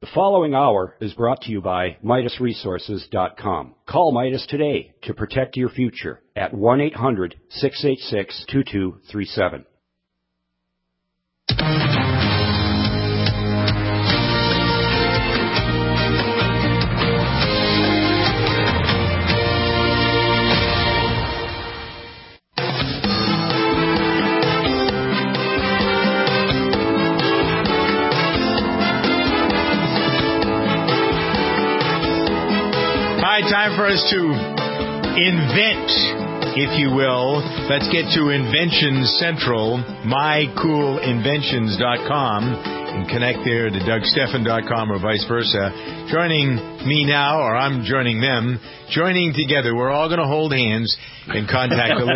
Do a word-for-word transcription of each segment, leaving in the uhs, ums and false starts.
The following hour is brought to you by Midas Resources dot com. Call Midas today to protect your future at one eight hundred, six eight six, two two three seven. Time for us to invent, if you will. Let's get to Invention Central, my cool inventions dot com, and connect there to Doug Stephan dot com or vice versa. Joining me now, or I'm joining them, joining together, we're all going to hold hands and contact a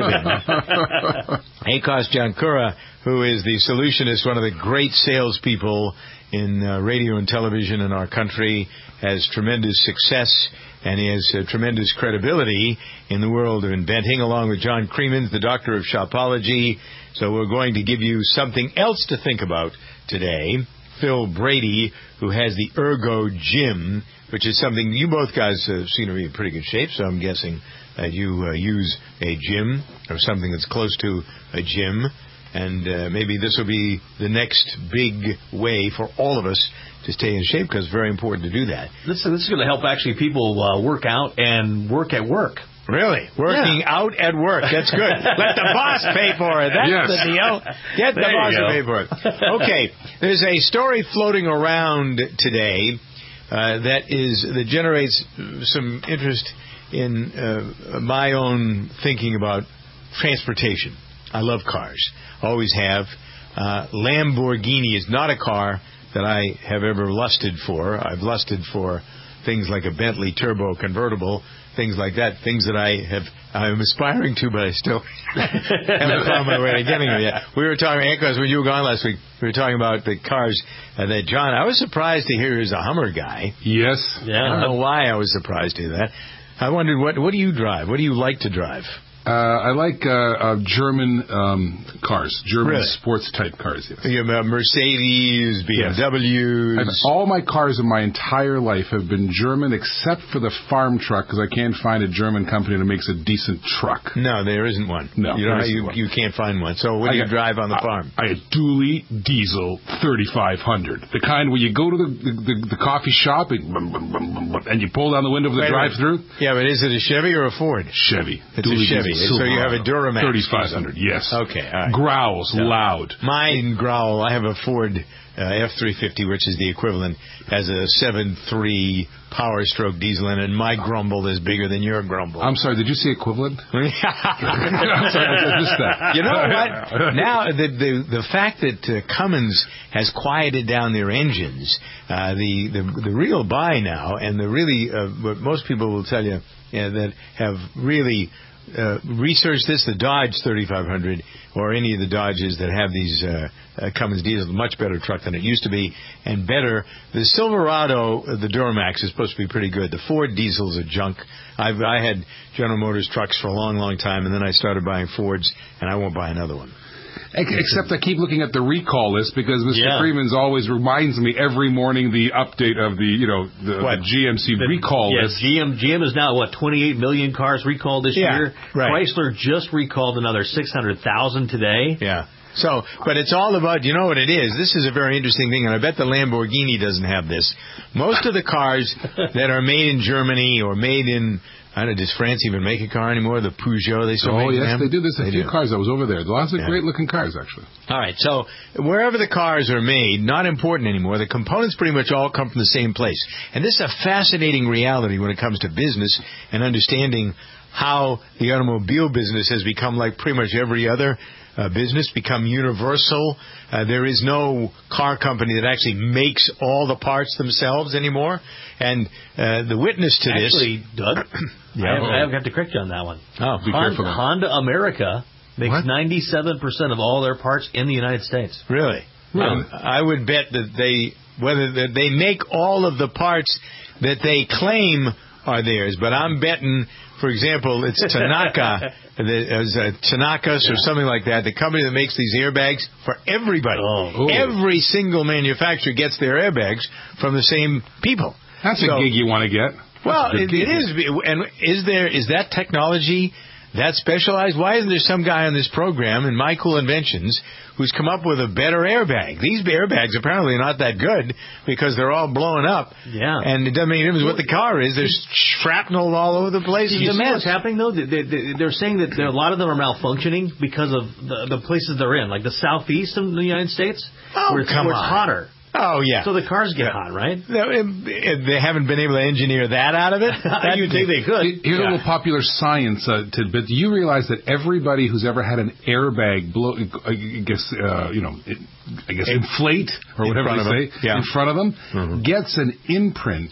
living. Akos Jankura, who is the solutionist, one of the great salespeople in uh, radio and television in our country, has tremendous success, and he has uh, tremendous credibility in the world of inventing, along with John Creemans, the doctor of shopology. So we're going to give you something else to think about today. Phil Brady, who has the Ergo Gym, which is something you both guys uh, seem to be in pretty good shape, so I'm guessing that you uh, use a gym or something that's close to a gym. And uh, maybe this will be the next big way for all of us to stay in shape, because it's very important to do that. This, this is going to help actually people uh, work out and work at work. Really? Working yeah. out at work. That's good. Let the boss pay for it. That's yes. the deal. Get the there boss to pay for it. Okay. There's a story floating around today uh, that is that generates some interest in uh, my own thinking about transportation. I love cars. Always have. Uh, Lamborghini is not a car that I have ever lusted for. I've lusted for things like a Bentley Turbo convertible, things like that, things that I have, I'm aspiring to, but I still haven't found my way to getting there yet. We were talking, Akos, when you were gone last week, we were talking about the cars uh, that John, I was surprised to hear he was a Hummer guy. Yes. Yeah. I don't know why I was surprised to hear that. I wondered, what, what do you drive? What do you like to drive? Uh, I like uh, uh, German um, cars, German really? sports-type cars, yes. You have Mercedes, B M Ws. Yes. All my cars in my entire life have been German, except for the farm truck, because I can't find a German company that makes a decent truck. No, there isn't one. No, you, don't, you, you can't find one. So what do I you got, drive on the I, farm? I had dually diesel thirty-five hundred. The kind where you go to the the, the, the coffee shop and, and you pull down the window of the drive-through. Yeah, but is it a Chevy or a Ford? Chevy. It's dually a Chevy. Diesel. So you have a Duramax. thirty-five hundred, yes. Okay, all right. Growls, yeah. loud. Mine growl. I have a Ford uh, F three fifty, which is the equivalent, has a seven three Power Stroke diesel in it, and my grumble is bigger than your grumble. I'm sorry, did you say equivalent? I'm sorry, I missed that. You know what? Now, the the, the fact that uh, Cummins has quieted down their engines, uh, the, the, the real buy now, and the really, uh, what most people will tell you, yeah, that have really Uh, research this, the Dodge thirty-five hundred, or any of the Dodges that have these uh, uh, Cummins diesels, much better truck than it used to be, and better. The Silverado, uh, the Duramax, is supposed to be pretty good. The Ford diesels are junk. I've, I had General Motors trucks for a long, long time, and then I started buying Fords, and I won't buy another one. Except I keep looking at the recall list, because Mister Yeah. Freeman's always reminds me every morning the update of the, you know, the, the G M C the, recall yeah, list. G M, G M is now, what, twenty-eight million cars recalled this yeah, year? Right. Chrysler just recalled another six hundred thousand today. Yeah. So, but it's all about, you know what it is? This is a very interesting thing, and I bet the Lamborghini doesn't have this. Most of the cars that are made in Germany or made in, I don't know, does France even make a car anymore? The Peugeot, they still oh, make yes, them? they do. There's a they few do. cars. I was over there. Lots of Yeah. great-looking cars, actually. All right, so wherever the cars are made, not important anymore. The components pretty much all come from the same place. And this is a fascinating reality when it comes to business and understanding how the automobile business has become like pretty much every other uh, business, become universal. Uh, there is no car company that actually makes all the parts themselves anymore. And uh, the witness to Actually, this... Doug, yeah, I, have, I have to correct you on that one. Oh, be Honda, careful. Honda America makes What? ninety-seven percent of all their parts in the United States. Really? Really? Um, I would bet that they, whether that they make all of the parts that they claim are theirs. But I'm betting, for example, it's Tanaka, there's a Tanakas or something like that, the company that makes these airbags for everybody. Oh. Every single manufacturer gets their airbags from the same people. That's So- a gig you want to get. That's Well, a it, good gig. it is. And is there is that technology that specialized? Why isn't there some guy on this program in My Cool Inventions who's come up with a better airbag? These airbags apparently are not that good because they're all blowing up. Yeah. And it doesn't make any difference what the car is. There's shrapnel all over the place. You It's a see mess. what's happening, though? They, they, they're saying that there, a lot of them are malfunctioning because of the, the places they're in, like the southeast of the United States, Oh, where it's, come where it's on. hotter. Oh, yeah. So the cars get Yeah. hot, right? No, it- it- they haven't been able to engineer that out of it. You'd think they could. Here's Yeah. a little popular science uh, tidbit. Do you realize that everybody who's ever had an airbag blow, I guess, uh, you know, it, I guess inflate or In whatever front they of say them. Yeah. in front of them Mhm. gets an imprint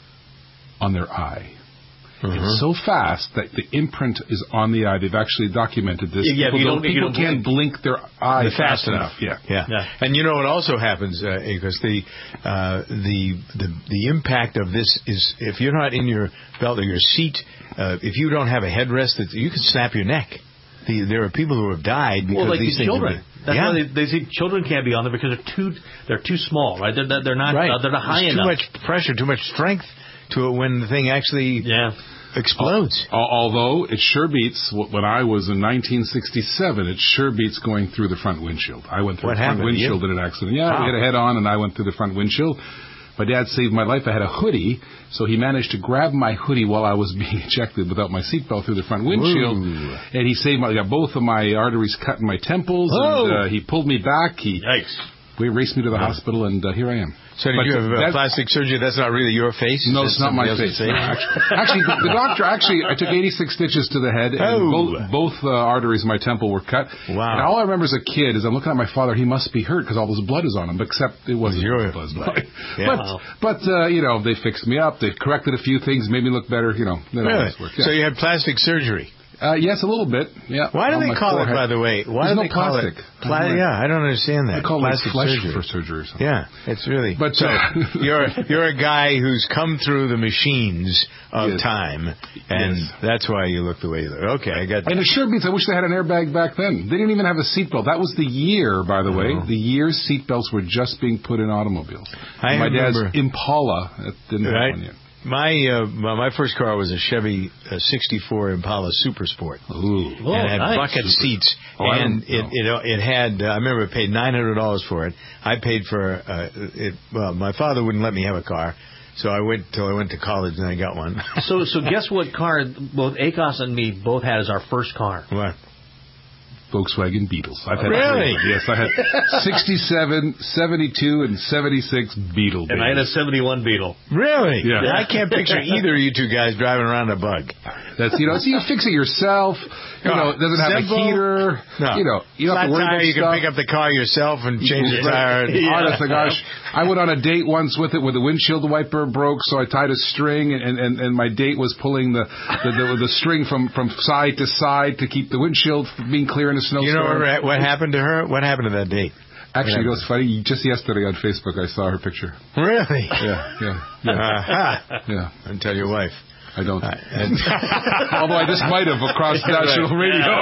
on their eye? Mhm. It's so fast that the imprint is on the eye. They've actually documented this. Yeah, yeah, if people you don't, don't- if you people don't can't blink. their eye Fast fast, enough. Yeah. Yeah. Yeah. And you know what also happens, uh, because the, uh, the the the impact of this is if you're not in your belt or your seat, uh, if you don't have a headrest, that you can snap your neck. The, there are people who have died because Well, like these these things. children. Have been, That's yeah. why they, they say children can't be on there because they're too they're too small, right? They're they're not right. uh, they're not high There's enough. Too much pressure, too much strength to it when the thing actually Yeah. explodes. Al- Although it sure beats wh- when I was in nineteen sixty-seven, it sure beats going through the front windshield. I went through What the front happened to you? windshield in an accident. Yeah, Wow. we had a head on, and I went through the front windshield. My dad saved my life. I had a hoodie, so he managed to grab my hoodie while I was being ejected without my seatbelt through the front windshield. Ooh. And he saved my. I got both of my arteries cut in my temples, Oh. and uh, he pulled me back. He Yikes. we raced me to the hospital, and uh, here I am. So did But you have uh, that- plastic surgery? That's not really your face? No, Is it's that not my somebody face. else's Actually, actually, the, the doctor actually, I took eighty-six stitches to the head, and Oh. both, both uh, arteries in my temple were cut. Wow. And all I remember as a kid is I'm looking at my father. He must be hurt because all this blood is on him. Except it wasn't Your blood. blood. Yeah. But Wow. but uh, you know, they fixed me up. They corrected a few things, made me look better. You know, that Really? always worked. Yeah. So you had plastic surgery? uh, yes, a little bit. Yeah. Why do on they my call forehead. it, by the way? Why There's do no they call plastic. it? Pla- yeah, I don't understand that. They call it like plastic flesh surgery. for surgery or something. Yeah, it's really. But, so uh, you're you're a guy who's come through the machines of Yes. time, and Yes. that's why you look the way you look. Okay, I got. And it sure beats. I wish they had an airbag back then. They didn't even have a seatbelt. That was the year, by the way. Oh. The year seatbelts were just being put in automobiles. I My remember- dad's Impala that didn't Right. have one yet. My uh, my my first car was a Chevy uh, sixty-four Impala Super Sport. Ooh. Oh, and it had nice. bucket seats, Oh, I and don't it, know. it it had. Uh, I remember I paid nine hundred dollars for it. I paid for uh, it. Well, my father wouldn't let me have a car, so I wait till I went to college and I got one. So so guess what car both Akos and me both had as our first car? What? Volkswagen Beetles. I've had Really? three. Yes, I had sixty-seven, seventy-two, and seventy-six Beetle. And I had a babies. seventy-one Beetle. Really? Yeah. I can't picture either of you two guys driving around a bug. That's you know, so you fix it yourself. You know, it doesn't have Simple. a heater. No. You know, you don't have Flat to worry tire, about you stuff. can pick up the car yourself and change the tire. and- Yeah. Honest to gosh, I went on a date once with it where the windshield wiper broke, so I tied a string, and, and, and my date was pulling the the, the the string from, from side to side to keep the windshield from being clear in a snowstorm. You know what, what happened to her? What happened to that date? Actually, you know what's funny? Just yesterday on Facebook, I saw her picture. Really? Yeah, yeah, yeah. Uh-huh. yeah. And tell your wife. I don't. And- Although I just might have across national radio.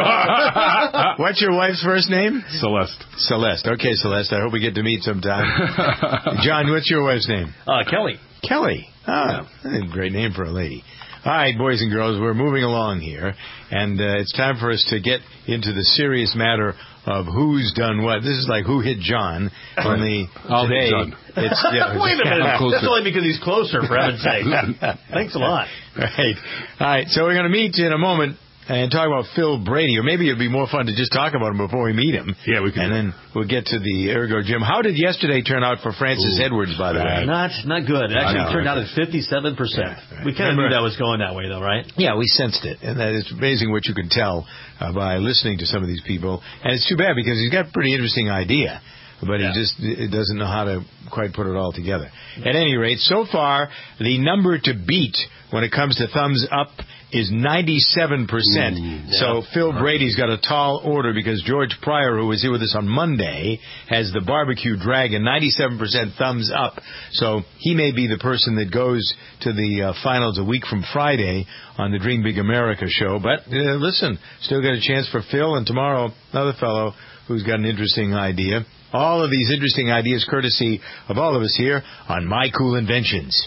What's your wife's first name? Celeste. Celeste. Okay, Celeste. I hope we get to meet sometime. John, what's your wife's name? Uh, Kelly. Kelly. Ah, that's a great name for a lady. All right, boys and girls, we're moving along here, and uh, it's time for us to get into the serious matter of who's done what. This is like Who Hit John. Only I'll hit today, John. it's yeah, Wait a minute. I'm closer. That's only because he's closer, for heaven's sake. Thanks a lot. Right. All right. So we're going to meet in a moment and talk about Phil Brady, or maybe it'd be more fun to just talk about him before we meet him. Yeah, we can. And then we'll get to the Ergo Gym. How did yesterday turn out for Francis Ooh. Edwards, by the way? Not not good. It actually know. turned out at fifty-seven percent. Yeah, right. We kind of knew Remember- that was going that way, though, right? Yeah, we sensed it, and that it's amazing what you can tell uh, by listening to some of these people. And it's too bad because he's got a pretty interesting idea, but Yeah. he just it doesn't know how to quite put it all together. At any rate, so far the number to beat when it comes to thumbs up is ninety-seven percent. Ooh, yeah. So Phil Brady's got a tall order because George Pryor, who was here with us on Monday, has the Barbecue Dragon, ninety-seven percent thumbs up. So he may be the person that goes to the uh, finals a week from Friday on the Dream Big America show. But uh, listen, still got a chance for Phil, and tomorrow another fellow who's got an interesting idea. All of these interesting ideas courtesy of all of us here on My Cool Inventions.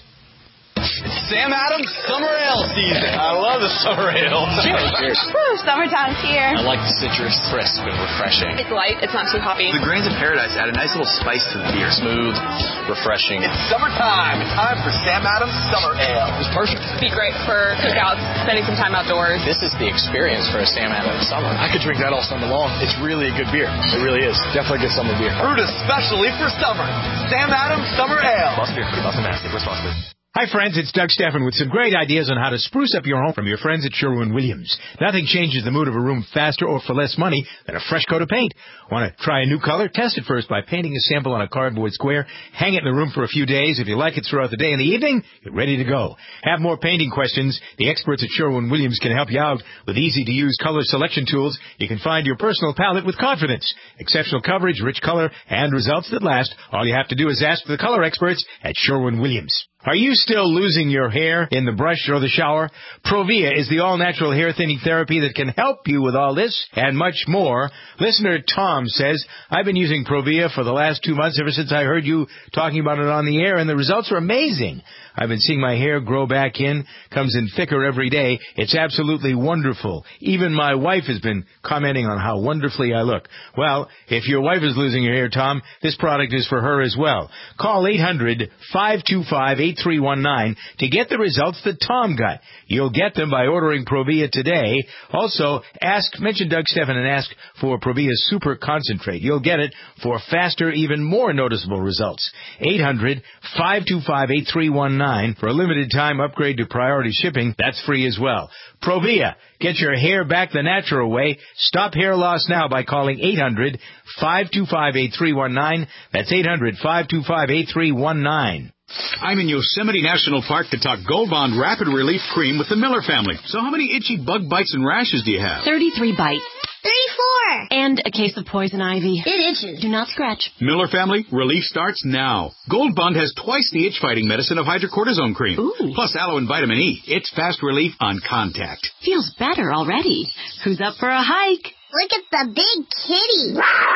It's Sam Adams Summer Ale season. I love the summer ale. Cheers. Cheers. Woo, summertime's here. I like the citrus, crisp and refreshing. It's light. It's not too hoppy. The grains of paradise add a nice little spice to the beer. Smooth, refreshing. It's summertime. It's time for Sam Adams Summer Ale. It's perfect. It'd be great for cookouts, spending some time outdoors. This is the experience for a Sam Adams summer. I could drink that all summer long. It's really a good beer. It really is. Definitely a good summer beer. Brewed especially for summer. Sam Adams Summer Ale. Must be must be nasty. Responsibly. Hi, friends. It's Doug Steffen with some great ideas on how to spruce up your home from your friends at Sherwin-Williams. Nothing changes the mood of a room faster or for less money than a fresh coat of paint. Want to try a new color? Test it first by painting a sample on a cardboard square. Hang it in the room for a few days. If you like it throughout the day and the evening, you're ready to go. Have more painting questions? The experts at Sherwin-Williams can help you out with easy-to-use color selection tools. You can find your personal palette with confidence. Exceptional coverage, rich color, and results that last. All you have to do is ask for the color experts at Sherwin-Williams. Are you still losing your hair in the brush or the shower? Provia is the all-natural hair thinning therapy that can help you with all this and much more. Listener Tom says, I've been using Provia for the last two months ever since I heard you talking about it on the air, and the results are amazing. I've been seeing my hair grow back in, comes in thicker every day. It's absolutely wonderful. Even my wife has been commenting on how wonderfully I look. Well, if your wife is losing her hair, Tom, this product is for her as well. Call eight hundred, five two five, eight three one nine to get the results that Tom got. You'll get them by ordering Provia today. Also, ask, mention Doug Steffen and ask for Provia Super Concentrate. You'll get it for faster, even more noticeable results. eight hundred, five two five, eight three one nine. For a limited time upgrade to priority shipping, that's free as well. Provia, get your hair back the natural way. Stop hair loss now by calling eight hundred, five two five, eight three one nine. That's eight hundred, five two five, eight three one nine. I'm in Yosemite National Park to talk Gold Bond Rapid Relief Cream with the Miller family. So how many itchy bug bites and rashes do you have? thirty-three bites. thirty-four. And a case of poison ivy. It itches. Do not scratch. Miller family, relief starts now. Gold Bond has twice the itch-fighting medicine of hydrocortisone cream. Ooh. Plus aloe and vitamin E. It's fast relief on contact. Feels better already. Who's up for a hike? Look at the big kitty.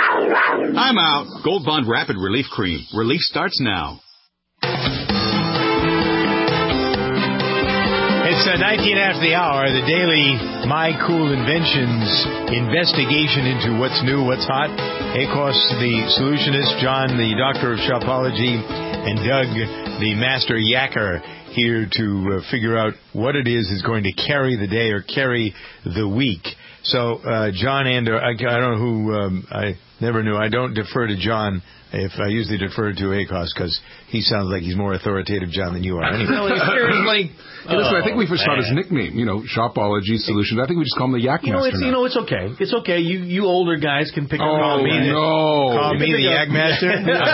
I'm out. Gold Bond Rapid Relief Cream. Relief starts now. It's uh, nineteen after the hour, the daily My Cool Inventions investigation into what's new, what's hot. Akos, the solutionist, John, the doctor of shopology, and Doug, the master yacker, here to uh, figure out what it is is going to carry the day or carry the week. So, uh, John and, uh, I, I don't know who, um, I never knew. I don't defer to John. If I usually defer to Akos because he sounds like he's more authoritative, John, than you are. Anyway. No, seriously. Hey, listen, I think we first thought his nickname, you know, Shopology Solutions. I think we just call him the Yak You know, Master it's now. you know, it's okay. It's okay. You you older guys can pick up. Oh, Call me the, no. Call me the Yak Master?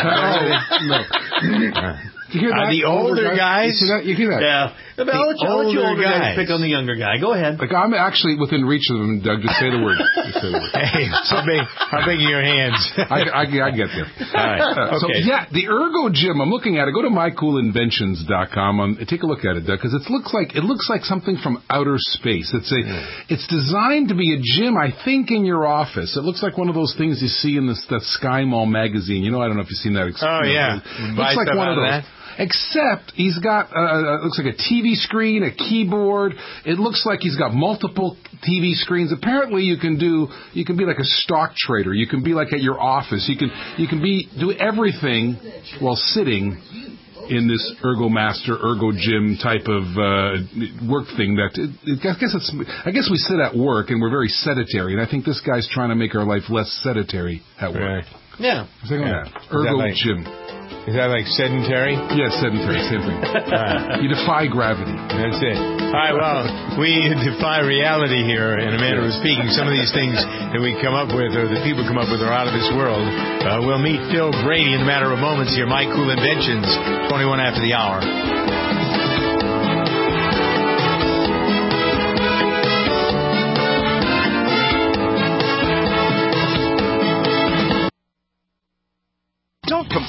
no. no. You hear that? Uh, the older guys? You hear that? You hear that? Yeah. I'll let you, I'll let you older guys pick on the younger guy. Go ahead. Like, I'm actually within reach of them, Doug. Just say the word. Just say the word. Hey, how big, how big are your hands? I, I, I get there. All right. Uh, so, Okay. yeah, the Ergo Gym, I'm looking at it. Go to my cool inventions dot com. Um, take a look at it, Doug, because it looks like it looks like something from outer space. It's a, mm. it's designed to be a gym, I think, in your office. It looks like one of those things you see in this, that Sky Mall magazine. You know, I don't know if you've seen that. Oh, yeah. It looks like one of those. That? Except he's got, uh, it looks like a T V screen, a keyboard. It looks like he's got multiple T V screens. Apparently, you can do, you can be like a stock trader. You can be like at your office. You can, you can be do everything while sitting in this Ergo Master, Ergo Gym type of uh, work thing. That it, it, I guess it's, I guess we sit at work and we're very sedentary, and I think this guy's trying to make our life less sedentary at work. Right. Yeah. yeah. Ergo like, Gym. Is that like sedentary? Yes, sedentary, same thing. Right. You defy gravity. That's it. All right, well, we defy reality here in a manner of speaking. Some of these things that we come up with or that people come up with are out of this world. Uh, we'll meet Phil Brady in a matter of moments here. My Cool Inventions, twenty-one after the hour.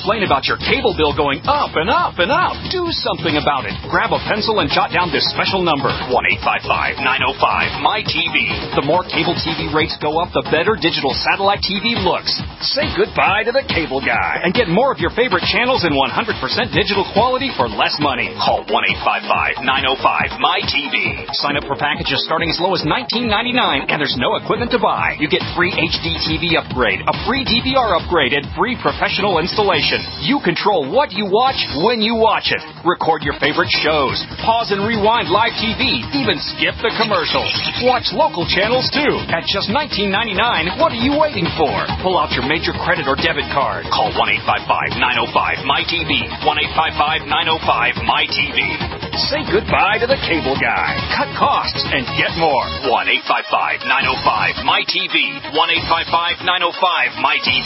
complain about your cable bill going up and up and up. Do something about it. Grab a pencil and jot down this special number, one eight five five, nine oh five, M Y T V. The more cable T V rates go up, the better digital satellite T V looks. Say goodbye to the cable guy and get more of your favorite channels in one hundred percent digital quality for less money. Call one eight five five, nine oh five, M Y T V. Sign up for packages starting as low as nineteen ninety-nine, and there's no equipment to buy. You get free H D T V upgrade, a free D V R upgrade, and free professional installation. You control what you watch when you watch it. Record your favorite shows. Pause and rewind live T V. Even skip the commercials. Watch local channels too. At just nineteen ninety-nine, what are you waiting for? Pull out your major credit or debit card. Call one eight five five, nine oh five, M Y T V. one eight five five, nine oh five, M Y T V. Say goodbye to the cable guy. Cut costs and get more. one eight five five, nine oh five, M Y T V. one eight five five, nine oh five, M Y T V.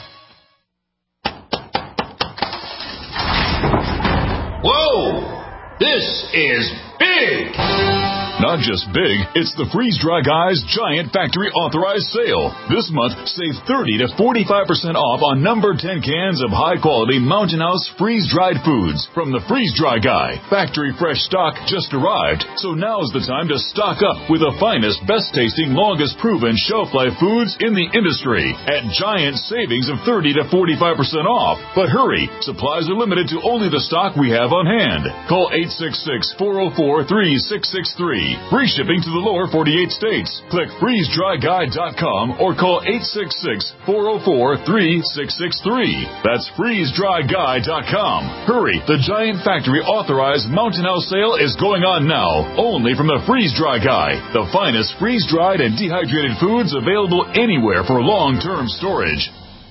Whoa! This is big! Not just big, it's the Freeze Dry Guy's Giant Factory Authorized Sale. This month, save thirty to forty-five percent off on number ten cans of high-quality Mountain House freeze-dried foods from the Freeze Dry Guy. Factory fresh stock just arrived, so now's the time to stock up with the finest, best-tasting, longest-proven shelf-life foods in the industry at giant savings of thirty to forty-five percent off. But hurry, supplies are limited to only the stock we have on hand. Call eight six six, four oh four, three six six three. Free shipping to the lower forty-eight states. Click freeze dry guy dot com or call eight six six, four oh four, three six six three. That's freeze dry guy dot com. Hurry, the Giant Factory Authorized Mountain House Sale is going on now, only from the Freeze Dry Guy, the finest freeze-dried and dehydrated foods available anywhere for long-term storage.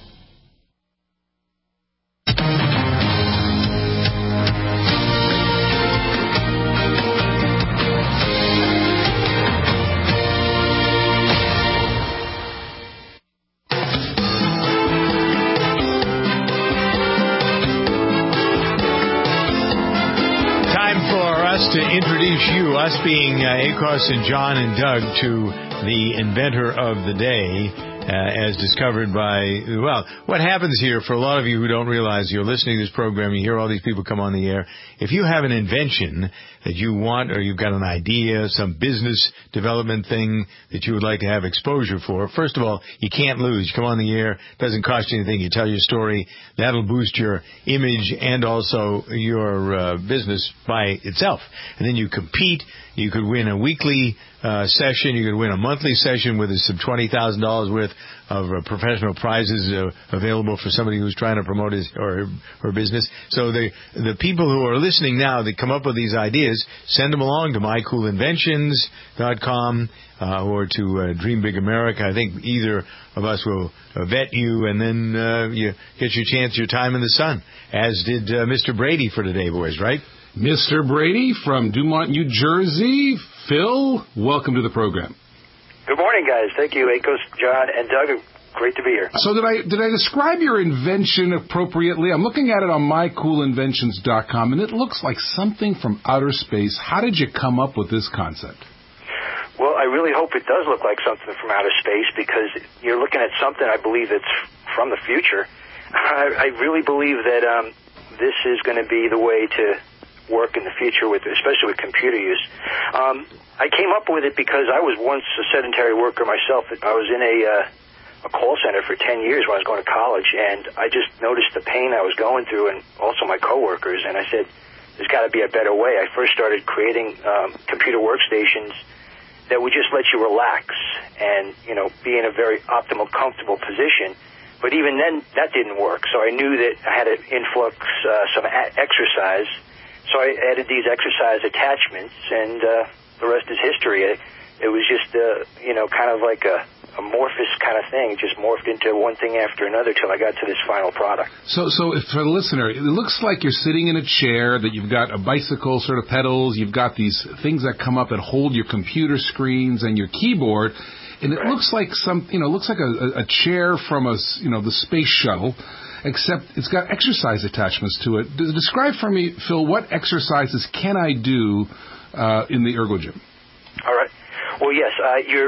To introduce you, us being uh, Akos and John and Doug, to the inventor of the day, uh, as discovered by, well, what happens here, for a lot of you who don't realize, you're listening to this program, you hear all these people come on the air. If you have an invention that you want, or you've got an idea, some business development thing that you would like to have exposure for, first of all, you can't lose. You come on the air, doesn't cost you anything. You tell your story. That'll boost your image and also your uh, business by itself. And then you compete. You could win a weekly uh, session. You could win a monthly session with some twenty thousand dollars worth of uh, professional prizes uh, available for somebody who's trying to promote his or her, her business. So the the people who are listening now that come up with these ideas, send them along to my cool inventions dot com uh, or to uh, Dream Big America. I think either of us will uh, vet you, and then uh, you get your chance, your time in the sun, as did uh, Mister Brady for today, boys, right? Mister Brady from Dumont, New Jersey. Phil, welcome to the program. Good morning, guys. Thank you, Akos, John, and Doug. Great to be here. So did I did I describe your invention appropriately? I'm looking at it on my cool inventions dot com, and it looks like something from outer space. How did you come up with this concept? Well, I really hope it does look like something from outer space, because you're looking at something I believe that's from the future. I, I really believe that um, this is going to be the way to work in the future, with especially with computer use. Um, I came up with it because I was once a sedentary worker myself. I was in a, uh, a call center for ten years when I was going to college, and I just noticed the pain I was going through, and also my coworkers, and I said, there's got to be a better way. I first started creating um, computer workstations that would just let you relax and, you know, be in a very optimal, comfortable position. But even then, that didn't work. So I knew that I had to influx uh, some a- exercise. So I added these exercise attachments, and uh, the rest is history. It, it was just, uh, you know, kind of like a amorphous kind of thing. It just morphed into one thing after another till I got to this final product. So, so if for the listener, it looks like you're sitting in a chair, that you've got a bicycle sort of pedals, you've got these things that come up and hold your computer screens and your keyboard, and it right. looks like some, you know, looks like a, a chair from a, you know, the space shuttle, except it's got exercise attachments to it. Describe for me, Phil, what exercises can I do uh, in the Ergo Gym? All right. Well, yes, uh, you're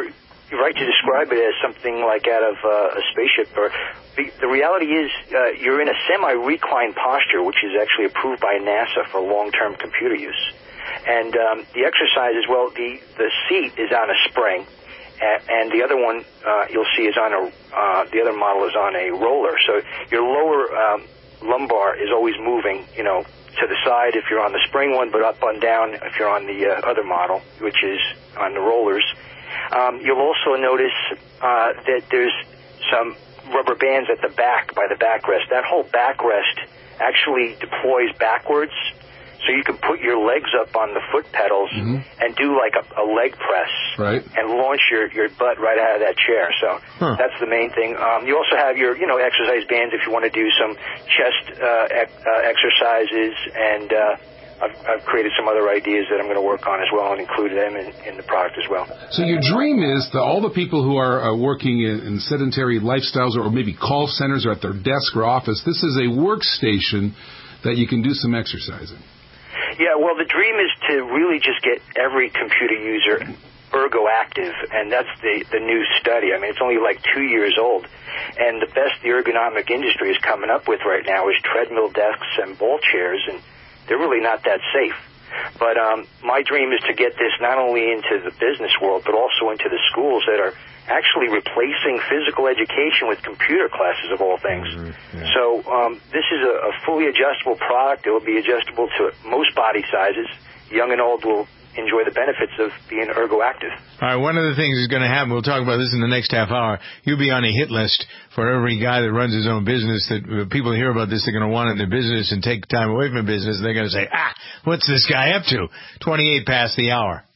you're right to describe it as something like out of uh, a spaceship. Or the, the reality is, uh, you're in a semi-reclined posture, which is actually approved by NASA for long-term computer use. And um, the exercise as well, the, the seat is on a spring, and, and the other one uh, you'll see is on a, uh, the other model is on a roller. So your lower um, lumbar is always moving, you know, to the side if you're on the spring one, but up and down if you're on the uh, other model, which is on the rollers. Um, you'll also notice uh, that there's some rubber bands at the back by the backrest. That whole backrest actually deploys backwards, so you can put your legs up on the foot pedals mm-hmm. and do like a, a leg press right. and launch your, your butt right out of that chair. So huh. that's the main thing. Um, you also have your, you know, exercise bands if you want to do some chest uh, ec- uh, exercises, and uh, I've, I've created some other ideas that I'm going to work on as well and include them in, in the product as well. So your dream is that all the people who are uh, working in, in sedentary lifestyles, or, or maybe call centers or at their desk or office, this is a workstation that you can do some exercising. Yeah, well, the dream is to really just get every computer user ergo-active, and that's the, the new study. I mean, it's only like two years old, and the best the ergonomic industry is coming up with right now is treadmill desks and ball chairs, and they're really not that safe. But um, my dream is to get this not only into the business world, but also into the schools that are actually replacing physical education with computer classes, of all things. Mm-hmm, yeah. So um, this is a, a fully adjustable product. It will be adjustable to most body sizes. Young and old will enjoy the benefits of being ergo-active. All right, one of the things is going to happen, we'll talk about this in the next half hour, you'll be on a hit list for every guy that runs his own business, that uh, people hear about this, they're going to want it in their business and take time away from business, and they're going to say, ah, what's this guy up to? twenty-eight past the hour.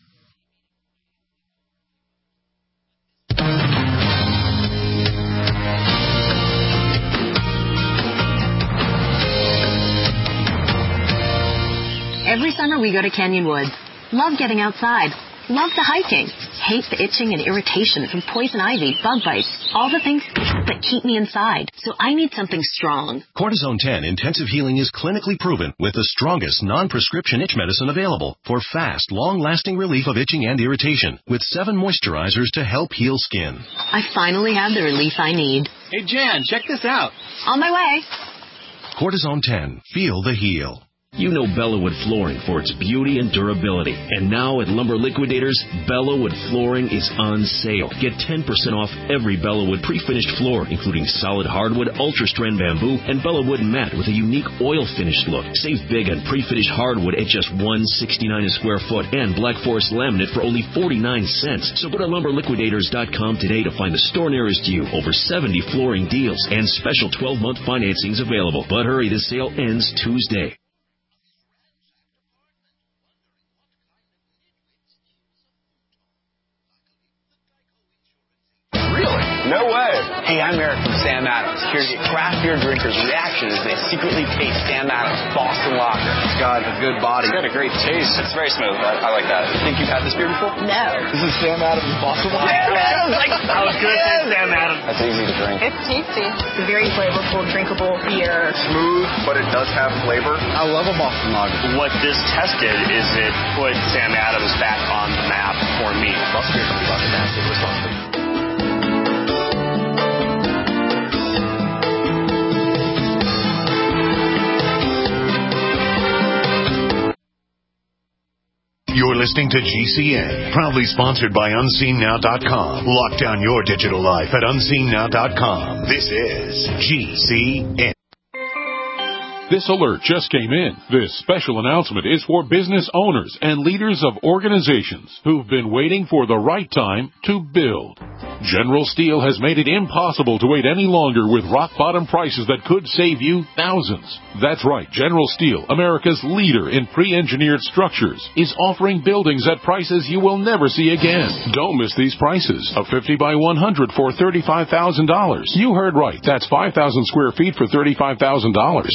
Every summer we go to Canyon Woods. Love getting outside. Love the hiking. Hate the itching and irritation from poison ivy, bug bites, all the things that keep me inside. So I need something strong. Cortisone ten Intensive Healing is clinically proven with the strongest non-prescription itch medicine available for fast, long-lasting relief of itching and irritation with seven moisturizers to help heal skin. I finally have the relief I need. Hey, Jan, check this out. On my way. Cortisone ten. Feel the heal. You know Bellawood Flooring for its beauty and durability. And now at Lumber Liquidators, Bellawood Flooring is on sale. Get ten percent off every Bellawood pre-finished floor, including solid hardwood, ultra-strand bamboo, and Bellawood matte with a unique oil-finished look. Save big on pre-finished hardwood at just one dollar and sixty-nine cents a square foot and Black Forest laminate for only forty-nine cents. So go to lumber liquidators dot com today to find the store nearest you. Over seventy flooring deals and special twelve-month financings available. But hurry, this sale ends Tuesday. No way. Hey, I'm Eric from Sam Adams, here to get craft beer drinkers' reaction as they secretly taste Sam Adams Boston Lager. It's got a good body. It's got a great taste. It's very smooth. I, I like that. Think you've had this beer before? No. This is Sam Adams Boston Lager. Sam Adams! Like, I was good at Sam Adams. That's easy to drink. It's tasty. It's a very flavorful, drinkable beer. Smooth, but it does have flavor. I love a Boston Lager. What this tested is it put Sam Adams back on the map for me. Lots of beer companies on the map. It was fun. You're listening to G C N, proudly sponsored by unseen now dot com. Lock down your digital life at unseen now dot com. This is G C N. This alert just came in. This special announcement is for business owners and leaders of organizations who've been waiting for the right time to build. General Steel has made it impossible to wait any longer with rock-bottom prices that could save you thousands. That's right. General Steel, America's leader in pre-engineered structures, is offering buildings at prices you will never see again. Don't miss these prices. A fifty by one hundred for thirty-five thousand dollars. You heard right. That's five thousand square feet for thirty-five thousand dollars. Manufactured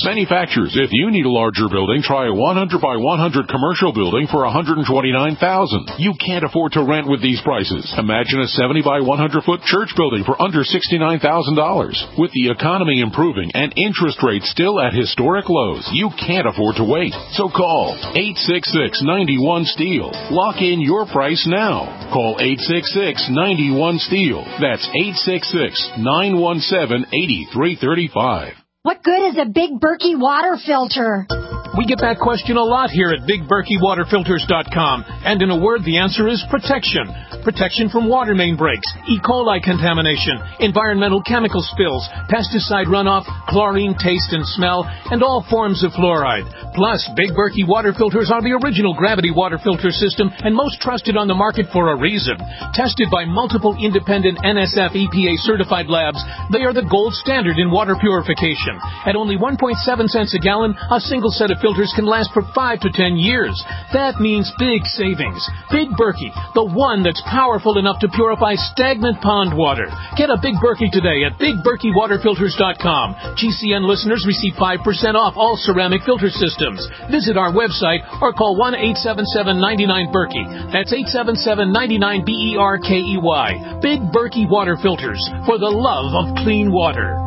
manufacturers. If you need a larger building, try a one hundred by one hundred commercial building for one hundred twenty-nine thousand dollars. You can't afford to rent with these prices. Imagine a seventy by one hundred foot church building for under sixty-nine thousand dollars. With the economy improving and interest rates still at historic lows, you can't afford to wait. So call eight six six, nine one, STEEL. Lock in your price now. Call eight six six, nine one, STEEL. That's eight six six, nine one seven, eight three three five. What good is a Big Berkey water filter? We get that question a lot here at Big Berkey Water Filters dot com. And in a word, the answer is protection. Protection from water main breaks, E. coli contamination, environmental chemical spills, pesticide runoff, chlorine taste and smell, and all forms of fluoride. Plus, Big Berkey water filters are the original gravity water filter system and most trusted on the market for a reason. Tested by multiple independent N S F E P A certified labs, they are the gold standard in water purification. At only one point seven cents a gallon, a single set of filters can last for five to ten years. That means big savings. Big Berkey, the one that's powerful enough to purify stagnant pond water. Get a Big Berkey today at Big Berkey Water Filters dot com. G C N listeners receive five percent off all ceramic filter systems. Visit our website or call one eight seven seven, nine nine, Berkey. That's eight seven seven, nine nine, B E R K E Y. Big Berkey Water Filters, for the love of clean water.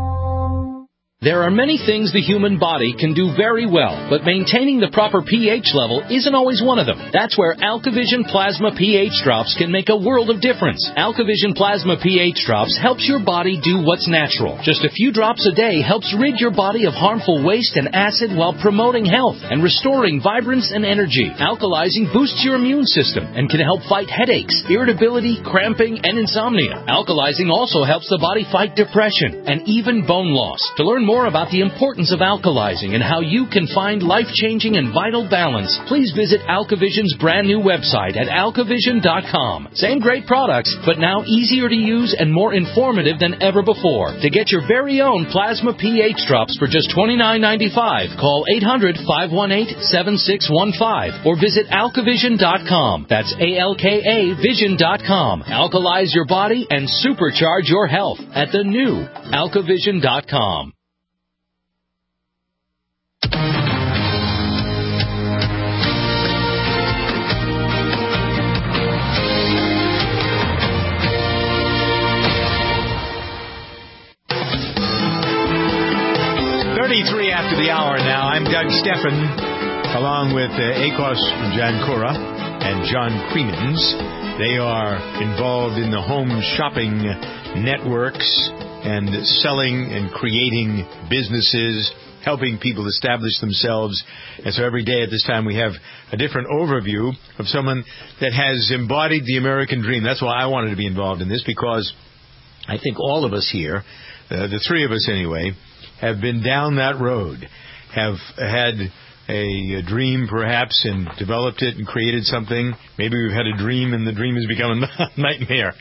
There are many things the human body can do very well, but maintaining the proper pH level isn't always one of them. That's where AlkaVision Plasma pH Drops can make a world of difference. AlkaVision Plasma pH Drops helps your body do what's natural. Just a few drops a day helps rid your body of harmful waste and acid while promoting health and restoring vibrance and energy. Alkalizing boosts your immune system and can help fight headaches, irritability, cramping, and insomnia. Alkalizing also helps the body fight depression and even bone loss. To learn more about the importance of alkalizing and how you can find life-changing and vital balance, please visit AlkaVision's brand new website at alka vision dot com. Same great products, but now easier to use and more informative than ever before. To get your very own Plasma pH Drops for just twenty-nine ninety-five, call eight hundred, five one eight, seven six one five or visit alka vision dot com. That's A L K A vision dot com. Alkalize your body and supercharge your health at the new alka vision dot com. thirty-three after the hour now. I'm Doug Steffen, along with uh, Akos Jankura and John Creemans. They are involved in the home shopping networks and selling and creating businesses, helping people establish themselves. And so every day at this time we have a different overview of someone that has embodied the American dream. That's why I wanted to be involved in this, because I think all of us here, uh, the three of us anyway, have been down that road, have had a, a dream perhaps and developed it and created something. Maybe we've had a dream and the dream has become a nightmare.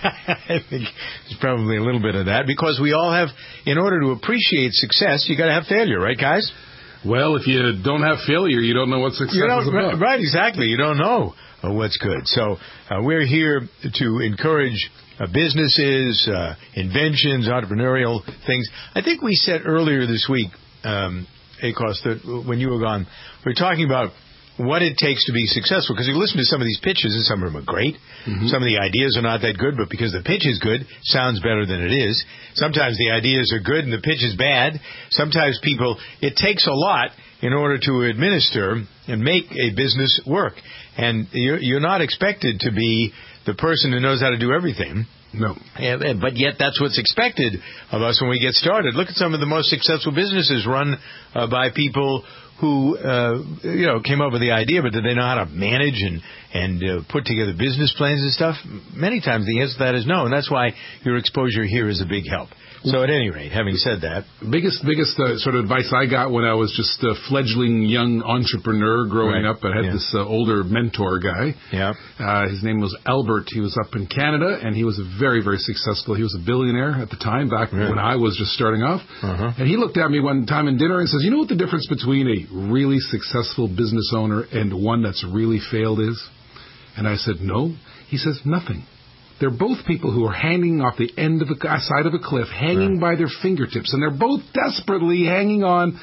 I think there's probably a little bit of that, because we all have, in order to appreciate success, you got to have failure, right, guys? Well, if you don't have failure, you don't know what success you don't, is about. Right, exactly. You don't know uh, what's good. So uh, we're here to encourage Uh, businesses, uh, inventions, entrepreneurial things. I think we said earlier this week, um, Akos, that when you were gone, we were talking about what it takes to be successful. Because you listen to some of these pitches, and some of them are great. Mm-hmm. Some of the ideas are not that good, but because the pitch is good, sounds better than it is. Sometimes the ideas are good and the pitch is bad. Sometimes people, it takes a lot in order to administer and make a business work. And you're, you're not expected to be the person who knows how to do everything. No. And, but yet that's what's expected of us when we get started. Look at some of the most successful businesses run uh, by people who, uh, you know, came up with the idea, but did they know how to manage and, and uh, put together business plans and stuff? Many times the answer to that is no, and that's why your exposure here is a big help. So at any rate, having said that, biggest biggest uh, sort of advice I got when I was just a fledgling young entrepreneur growing right. up, I had yeah. this uh, older mentor guy. Yeah. Uh, his name was Albert. He was up in Canada, and he was very, very successful. He was a billionaire at the time, back yeah. when I was just starting off. Uh-huh. And he looked at me one time in dinner and says, "You know what the difference between a really successful business owner and one that's really failed is?" And I said, "No." He says, "Nothing. They're both people who are hanging off the end of a side of a cliff, hanging right. by their fingertips, and they're both desperately hanging on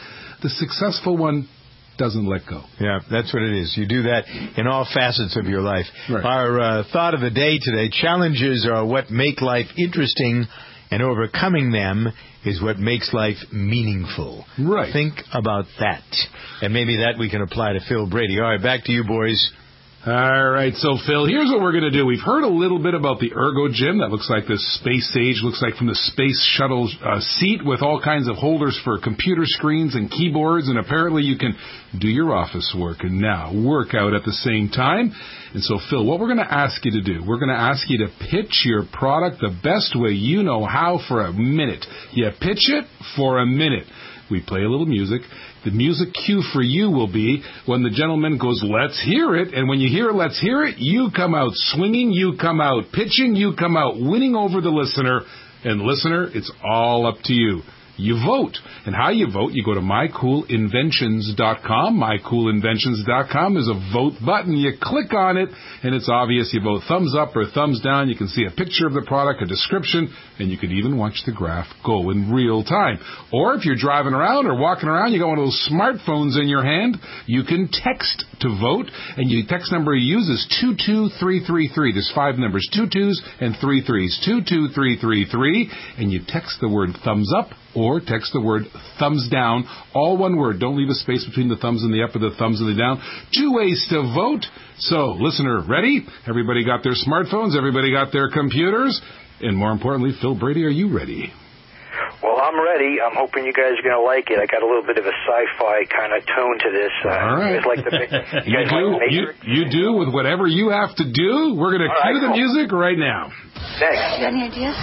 the successful one doesn't let go. Yeah, that's what it is. You do that in all facets of your life. Right. Our uh, thought of the day today, challenges are what make life interesting, and overcoming them is what makes life meaningful. Right. Think about that. And maybe that we can apply to Phil Brady. All right, back to you, boys. All right, so Phil, here's what we're going to do. We've heard a little bit about the Ergo Gym. That looks like this space sage, looks like from the space shuttle uh, seat with all kinds of holders for computer screens and keyboards, and apparently you can do your office work and now work out at the same time. And so, Phil, what we're going to ask you to do, we're going to ask you to pitch your product the best way you know how for a minute. You pitch it for a minute. We play a little music. The music cue for you will be when the gentleman goes, let's hear it. And when you hear let's hear it, you come out swinging, you come out pitching, you come out winning over the listener. And listener, it's all up to you. You vote. And how you vote, you go to my cool inventions dot com. my cool inventions dot com is a vote button. You click on it, and it's obvious. You vote thumbs up or thumbs down. You can see a picture of the product, a description, and you can even watch the graph go in real time. Or if you're driving around or walking around, you got one of those smartphones in your hand, you can text to vote, and your text number you use is two two three three three. There's five numbers, two twos and three threes, two two three three three, and you text the word thumbs up or text the word thumbs down, all one word. Don't leave a space between the thumbs and the up or the thumbs and the down. Two ways to vote. So, listener, ready? Everybody got their smartphones? Everybody got their computers? And more importantly, Phil Brady, are you ready? Well, I'm ready. I'm hoping you guys are going to like it. I got a little bit of a sci-fi kind of tone to this. Uh, all right. You guys like the, you you, guys do, like the you, you do with whatever you have to do. We're going to cue right, the cool. music right now. Thanks. You got any ideas?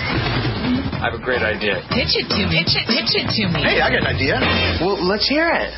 I have a great idea. Pitch it to me. Pitch it, pitch it to me. Hey, I got an idea. Well, let's hear it.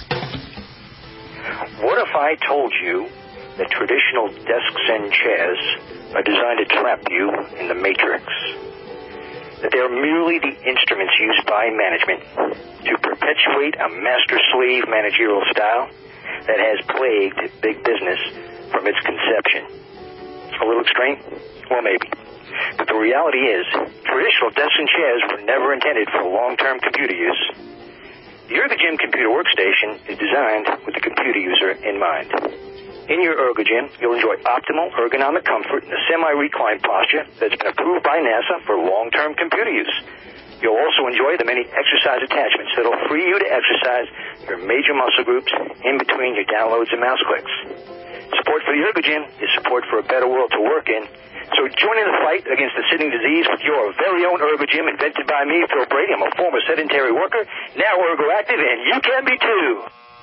What if I told you that traditional desks and chairs are designed to trap you in the matrix? That they are merely the instruments used by management to perpetuate a master-slave managerial style that has plagued big business from its conception. A little extreme? Well, maybe. But the reality is, traditional desks and chairs were never intended for long-term computer use. The ErgoGym computer workstation is designed with the computer user in mind. In your ErgoGym, you'll enjoy optimal ergonomic comfort in a semi-reclined posture that's been approved by NASA for long-term computer use. You'll also enjoy the many exercise attachments that'll free you to exercise your major muscle groups in between your downloads and mouse clicks. Support for the ErgoGym is support for a better world to work in. So join in the fight against the sitting disease with your very own ErgoGym invented by me, Phil Brady. I'm a former sedentary worker, now ergoactive, and you can be too.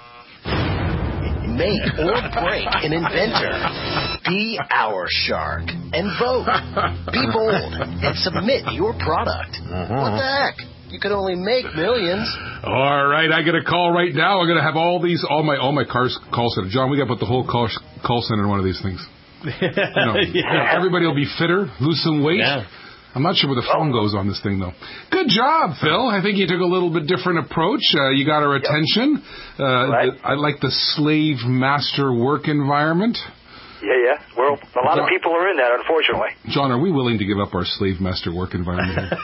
Make or break an inventor. Be our shark and vote. Be bold and submit your product. Uh-huh. What the heck? You can only make millions. All right, I get a call right now. I'm going to have all these, all my all my cars call center. John, we got to put the whole call, call center in one of these things. You know, yeah. Everybody will be fitter, lose some weight. Yeah. I'm not sure where the phone goes on this thing, though. Good job, Phil. I think you took a little bit different approach. Uh, you got our attention. Uh, right. I like the slave master work environment. Yeah, yeah. Well, a lot John, of people are in that, unfortunately. John, are we willing to give up our slave master work environment? Well,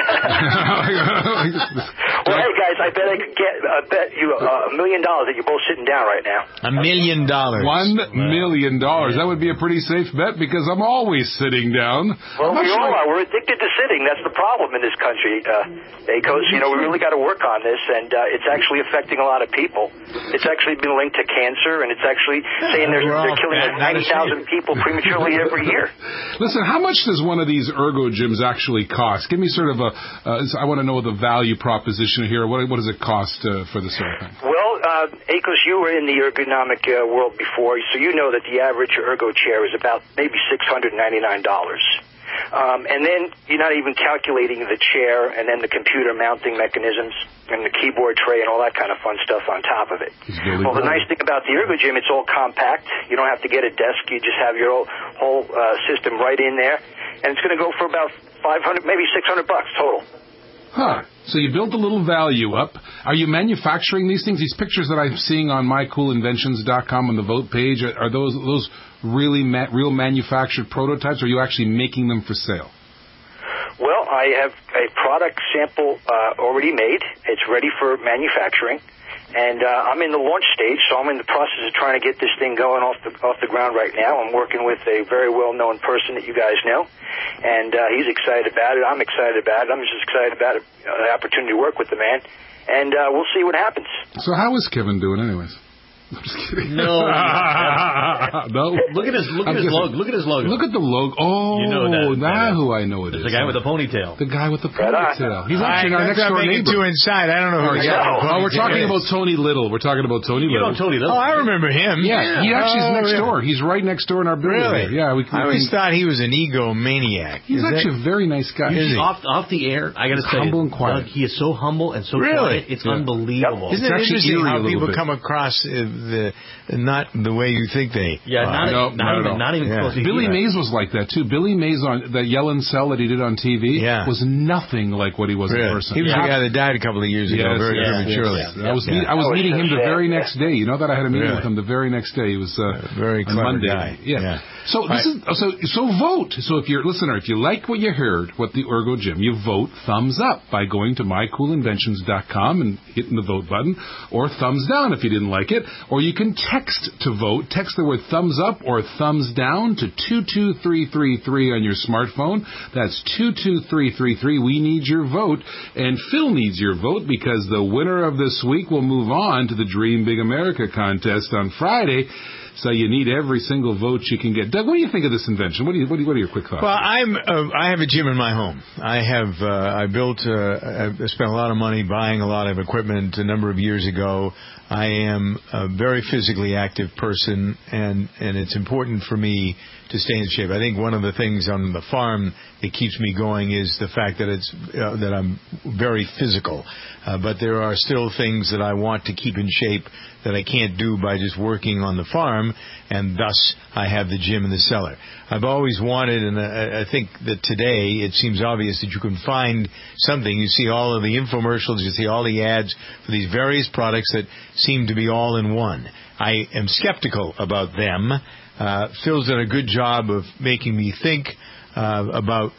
hey, guys, I bet I could get I bet you uh, a million dollars that you're both sitting down right now. A million dollars. One million dollars. That would be a pretty safe bet because I'm always sitting down. Well, we all are. We're addicted to sitting. That's the problem in this country, uh, Akos. You know, we really got to work on this, and uh, it's actually affecting a lot of people. It's actually been linked to cancer, and it's actually saying they're, they're killing ninety thousand people prematurely every year. Listen, how much does one of these Ergo gyms actually cost? Give me sort of a, uh, I want to know the value proposition here. What, what does it cost uh, for this sort of thing? Well, uh, Akos, you were in the ergonomic uh, world before, so you know that the average Ergo chair is about maybe six hundred ninety-nine dollars. Um, and then you're not even calculating the chair and then the computer mounting mechanisms and the keyboard tray and all that kind of fun stuff on top of it. Well, the nice thing about the ErgoGym, it's all compact. You don't have to get a desk. You just have your whole, whole uh, system right in there. And it's going to go for about five hundred, maybe six hundred bucks total. Huh. So you built a little value up. Are you manufacturing these things? These pictures that I'm seeing on my cool inventions dot com on the vote page, are those those really ma- real manufactured prototypes, or are you actually making them for sale? Well, I have a product sample uh, already made. It's ready for manufacturing. And uh, I'm in the launch stage, so I'm in the process of trying to get this thing going off the off the ground right now. I'm working with a very well-known person that you guys know, and uh, he's excited about it. I'm excited about it. I'm just excited about it, you know, the opportunity to work with the man, and uh, we'll see what happens. So how is Kevin doing, anyways? I'm just kidding. No. no. Look at his look at I'm his just- logo. Look at his logo. Look at the logo. Oh, You know that- now that- who I know it is. The guy with the ponytail. The guy with the Right on. ponytail. He's I- actually our that's next not door making neighbor. too inside. I don't know who Oh, the yeah. guy with the Oh, we're ponytail talking is. about Tony Little. We're talking about Tony You Little. know Tony Little. Oh, I remember him. Yeah, he actually is Oh, next really? door. He's right next door in our building. Really? Yeah, we, we I always can- thought he was an egomaniac. He's Is actually that- a very nice guy. He's off off the air. I got to He's say, humble and quiet. Doug, he is so humble and so Really? quiet. It's Yeah. unbelievable. Isn't it actually interesting eerie a how little people bit. come across uh, the not the way you think they Yeah, are? not, No, not, not at even all. not even Yeah. close. to Billy that. Mays was like that too. Billy Mays on that Yellen Cell that he did on T V Yeah. was nothing like what he was Really? in person. He was Yeah. the guy that died a couple of years ago, Yes, very yes, prematurely. yes. I was Yeah. meet, I was Oh, meeting it's him so the sad, very yeah. next day. You know that I had a meeting Really? with him the very next day. It was uh, Very on clever Monday. guy. Yeah. Yeah. So this is so so vote. So if you're listener, if you like what you heard, what the Ergo Gym, you vote thumbs up by going to my cool inventions dot com and hitting the vote button, or thumbs down if you didn't like it, or you can text to vote. Text the word thumbs up or thumbs down to two two three three three on your smartphone. That's two two three three three. We need your vote, and Phil needs your vote because the winner of this week will move on to the Dream Big America contest on Friday. So you need every single vote you can get. Doug, what do you think of this invention? What do you what, do you, what are your quick thoughts? Well, I'm uh, I have a gym in my home. I have uh, I built uh, I spent a lot of money buying a lot of equipment a number of years ago. I am a very physically active person, and and it's important for me to stay in shape. I think one of the things on the farm that keeps me going is the fact that it's uh, that I'm very physical. Uh, but there are still things that I want to keep in shape that I can't do by just working on the farm, and thus I have the gym in the cellar. I've always wanted, and I, I think that today it seems obvious that you can find something. You see all of the infomercials, you see all the ads for these various products that seem to be all in one. I am skeptical about them. Uh, Phil's done a good job of making me think uh, about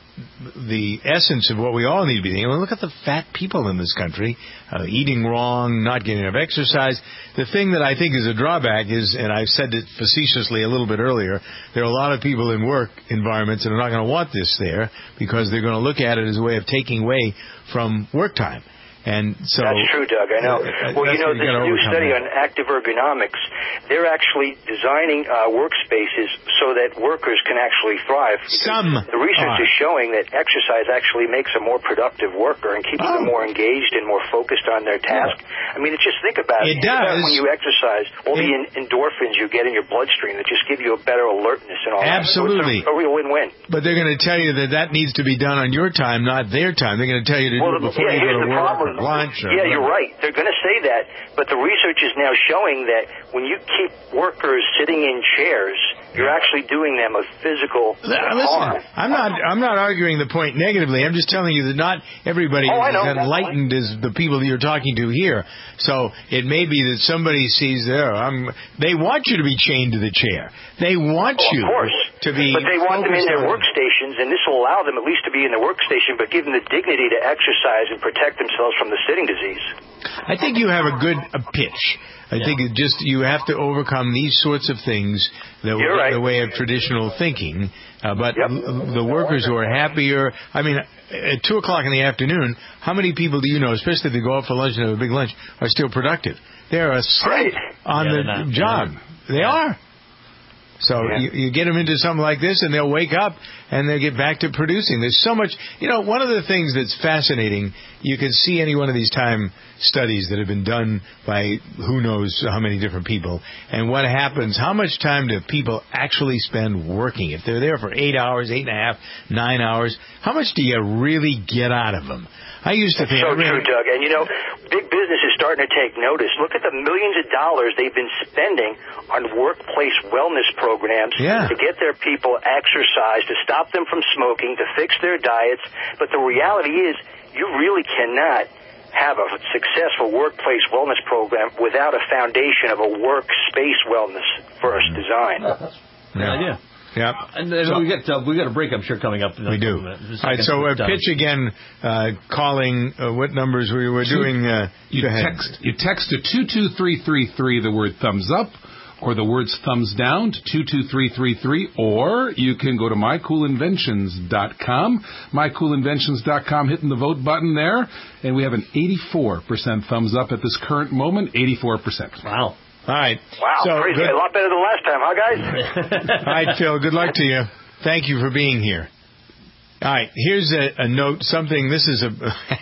the essence of what we all need to be thinking. Well, look at the fat people in this country, uh, eating wrong, not getting enough exercise. The thing that I think is a drawback is, and I've said it facetiously a little bit earlier, there are a lot of people in work environments that are not going to want this there because they're going to look at it as a way of taking away from work time. And so That's true, Doug. I know. Uh, well, you that's know, what you this gotta new overcome study that. on active ergonomics, they're actually designing uh, workspaces so that workers can actually thrive. Some The research are. is showing that exercise actually makes a more productive worker and keeps Oh. them more engaged and more focused on their task. I mean, just think about it. It Think about does. when you exercise, all It- the en- endorphins you get in your bloodstream that just give you a better alertness and all Absolutely. that. So it's a, a real win-win. But they're going to tell you that that needs to be done on your time, not their time. They're going to tell you to Well, do it before yeah, you go here's to the work problem. or lunch. Or yeah, you're whatever. right. They're going to say that, but the research is now showing that when you keep workers sitting in chairs, you're actually doing them a physical Now, harm. listen, I'm not. I'm not arguing the point negatively. I'm just telling you that not everybody Oh, I is know. as enlightened as the people that you're talking to here. So it may be that somebody sees there. I'm. They want you to be chained to the chair. They want Oh, you of course. to be. But they want them in focused their on- workstations, and this will allow them at least to be in their workstation, but give them the dignity to exercise and protect themselves from the sitting disease. I think you have a good a pitch. I think it just you have to overcome these sorts of things that will You're get right. in the way of traditional thinking. Uh, but l- the workers who are happier, I mean, at two o'clock in the afternoon, how many people do you know, especially if they go out for lunch and have a big lunch, are still productive? They're asleep on Yeah, the they're not. job. They are. So Yeah. you, you get them into something like this, and they'll wake up and they'll get back to producing. There's so much, you know. One of the things that's fascinating, you can see any one of these time studies that have been done by who knows how many different people, and what happens. How much time do people actually spend working? If they're there for eight hours, eight and a half, nine hours, how much do you really get out of them? I used to think. So I ran- true, Doug. And, you know, big business is starting to take notice. Look at the millions of dollars they've been spending on workplace wellness programs Yeah. to get their people exercise, to stop them from smoking, to fix their diets. But the reality is you really cannot have a successful workplace wellness program without a foundation of a workspace wellness first design. Good idea. Yep. And then So- we got uh, we got a break, I'm sure, coming up. In We do. a minute. Just a All right, second. so uh, But, uh, pitch again, uh, calling uh, what numbers we were doing. Uh, You go ahead. text you text to two two three three three the word thumbs up or the words thumbs down to two two three three three, or you can go to my cool inventions dot com, my cool inventions dot com, hitting the vote button there, and we have an eighty-four percent thumbs up at this current moment, eighty-four percent. Wow. All right. Wow, So, crazy. good- A lot better than last time, huh, guys? All right, Phil, good luck to you. Thank you for being here. All right, here's a, a note, something, this is a,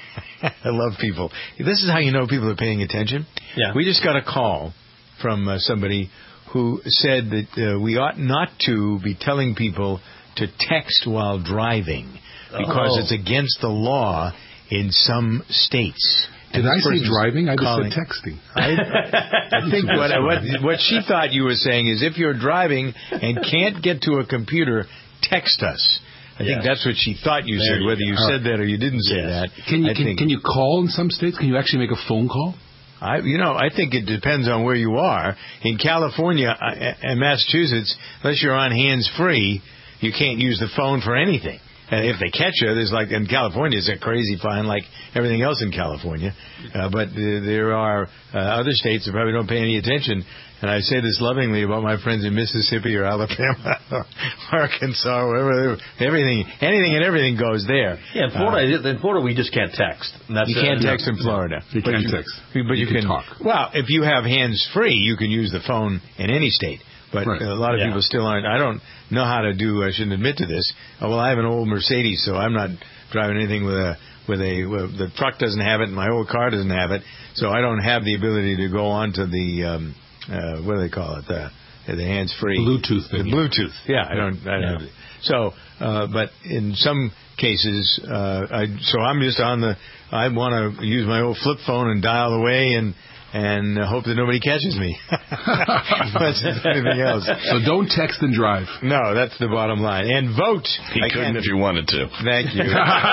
I love people. This is how you know people are paying attention. Yeah. We just got a call from uh, somebody who said that uh, we ought not to be telling people to text while driving because Oh. it's against the law in some states. Did And I this say person's driving? I just calling- said texting. I, I think what, what what she thought you were saying is if you're driving and can't get to a computer, text us. I Yeah. think that's what she thought you There said, you whether go. you All said that or you didn't say that. Can you I can, think, can you call in some states? Can you actually make a phone call? I, you know, I think it depends on where you are. In California uh, and Massachusetts, unless you're on hands-free, you can't use the phone for anything. And if they catch you, there's like in California, it's a crazy fine, like everything else in California. Uh, but uh, there are uh, other states that probably don't pay any attention. And I say this lovingly about my friends in Mississippi or Alabama, or Arkansas, wherever. Everything, anything, and everything goes there. Yeah, in Florida, in Florida we just can't text. And that's You it. can't text in Florida. You But can't text. But you, You can can talk. Well, if you have hands free, you can use the phone in any state. But Right. a lot of Yeah. people still aren't. I don't know how to do. I shouldn't admit to this. Oh, well, I have an old Mercedes, so I'm not driving anything with a with a. With, the truck doesn't have it, and my old car doesn't have it, so I don't have the ability to go on to the um, uh, what do they call it? The the hands free Bluetooth The thing. Bluetooth. Yeah, I don't. I don't Yeah. have it. So, uh, but in some cases, uh, I so I'm just on the. I want to use my old flip phone and dial away and. And uh, hope that nobody catches me. That's anything else. So don't text and drive. No, that's the bottom line. And vote. He I couldn't can't- if he wanted to. Thank you. Very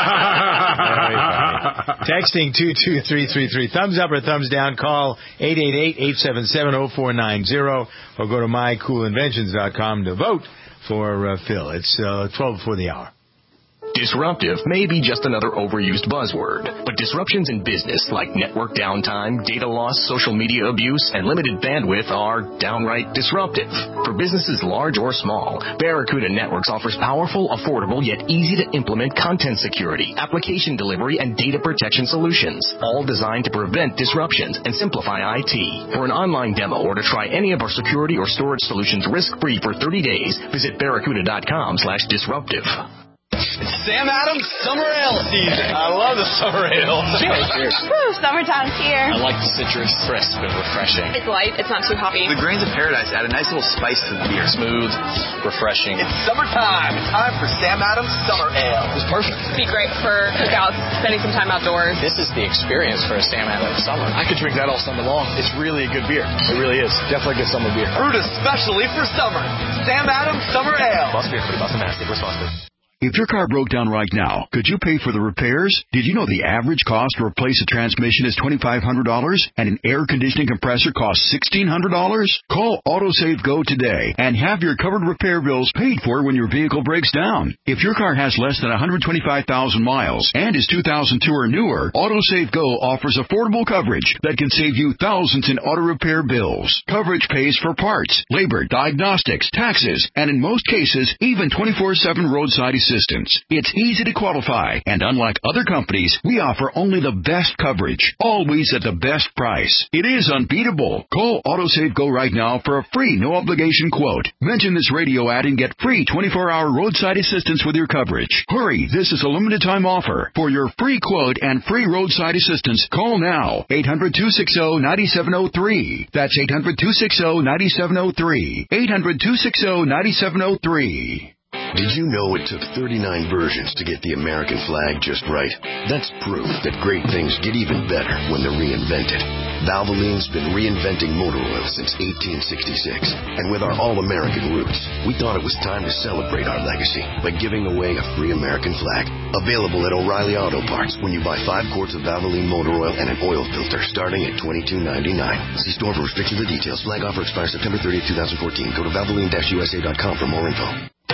funny. Texting two two three three three. Thumbs up or thumbs down. Call eight eight eight, eight seven seven, zero four nine zero or go to my cool inventions dot com to vote for uh, Phil. It's uh, twelve before the hour. Disruptive may be just another overused buzzword, but disruptions in business like network downtime, data loss, social media abuse, and limited bandwidth are downright disruptive. For businesses large or small, Barracuda Networks offers powerful, affordable, yet easy to implement content security, application delivery, and data protection solutions, all designed to prevent disruptions and simplify I T. For an online demo or to try any of our security or storage solutions risk-free for thirty days, visit barracuda dot com slash disruptive. It's Sam Adams Summer Ale season. I love the summer ale. Cheers. Cheers. Woo, summertime's here. I like the citrus, crisp and refreshing. It's light. It's not too hoppy. The grains of paradise add a nice little spice to the beer. Smooth, refreshing. It's summertime. It's time for Sam Adams Summer Ale. It's perfect. It'd be great for cookouts, spending some time outdoors. This is the experience for a Sam Adams summer. I could drink that all summer long. It's really a good beer. It really is. Definitely a good summer beer. Brewed especially for summer. Sam Adams Summer Ale. Must be for the Boston Mass. Take responsibility. If your car broke down right now, could you pay for the repairs? Did you know the average cost to replace a transmission is twenty-five hundred dollars and an air conditioning compressor costs sixteen hundred dollars? Call AutoSave Go today and have your covered repair bills paid for when your vehicle breaks down. If your car has less than one hundred twenty-five thousand miles and is two thousand two or newer, AutoSave Go offers affordable coverage that can save you thousands in auto repair bills. Coverage pays for parts, labor, diagnostics, taxes, and in most cases, even twenty-four seven roadside assistance. It's easy to qualify, and unlike other companies, we offer only the best coverage, always at the best price. It is unbeatable. Call AutoSave Go right now for a free, no-obligation quote. Mention this radio ad and get free twenty-four hour roadside assistance with your coverage. Hurry, this is a limited-time offer. For your free quote and free roadside assistance, call now. eight hundred, two six zero, nine seven zero three. That's eight hundred, two six zero, nine seven zero three. eight hundred, two six zero, nine seven zero three. Did you know it took thirty-nine versions to get the American flag just right? That's proof that great things get even better when they're reinvented. Valvoline's been reinventing motor oil since eighteen sixty-six. And with our all-American roots, we thought it was time to celebrate our legacy by giving away a free American flag. Available at O'Reilly Auto Parts when you buy five quarts of Valvoline motor oil and an oil filter starting at twenty-two ninety-nine. See store for restrictions and details. Flag offer expires September thirtieth, twenty fourteen. Go to valvoline dash u s a dot com for more info.